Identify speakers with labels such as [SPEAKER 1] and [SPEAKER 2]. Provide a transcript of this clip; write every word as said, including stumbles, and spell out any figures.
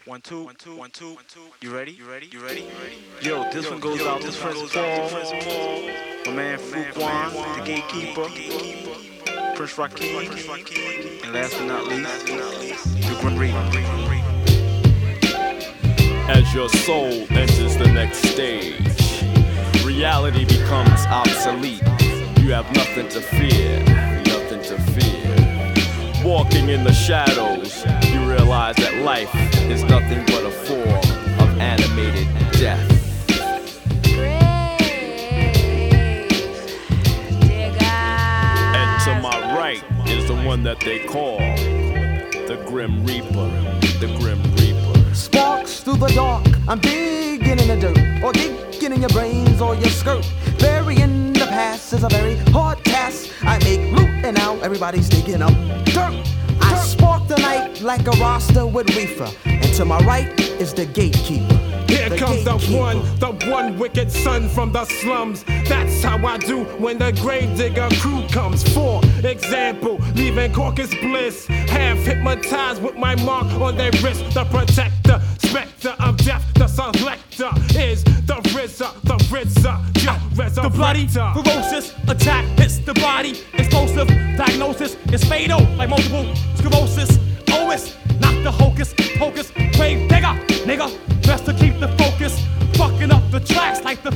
[SPEAKER 1] One, two, one, two, one, two, one, two. You ready? You ready? You ready? You ready? Yo, this one goes out to Prince Paul, my man Fuquan, the gatekeeper, Prince Rakeem, and last but not least, the Grim Reaper.
[SPEAKER 2] As your soul enters the next stage, reality becomes obsolete. You have nothing to fear, nothing to fear. Walking in the shadows, you realize that life is nothing but a form of animated death. And to my right is the one that they call the Grim Reaper, the Grim Reaper.
[SPEAKER 3] Sparks through the dark, I'm digging in the dirt, or digging in your brains or your skirt. Burying the past is a very hard task. I make loot and now everybody's digging up dirt. I spark the night like a roster with reefer, and to my right is the gatekeeper.
[SPEAKER 4] Here
[SPEAKER 3] the
[SPEAKER 4] comes
[SPEAKER 3] gatekeeper.
[SPEAKER 4] the one, the one wicked son from the slums. That's how I do when the grave digger crew comes. For example, leaving Caucus Bliss, half hypnotized with my mark on their wrist. The protector, specter of death, the selector is the RZA, the RZA, yeah, resurrector.
[SPEAKER 5] The bloody, ferocious attack hits the body. Explosive diagnosis is fatal, like multiple sclerosis. O S, not the hocus pocus. Grave digger, nigga, best to keep the focus. Fucking up the tracks like the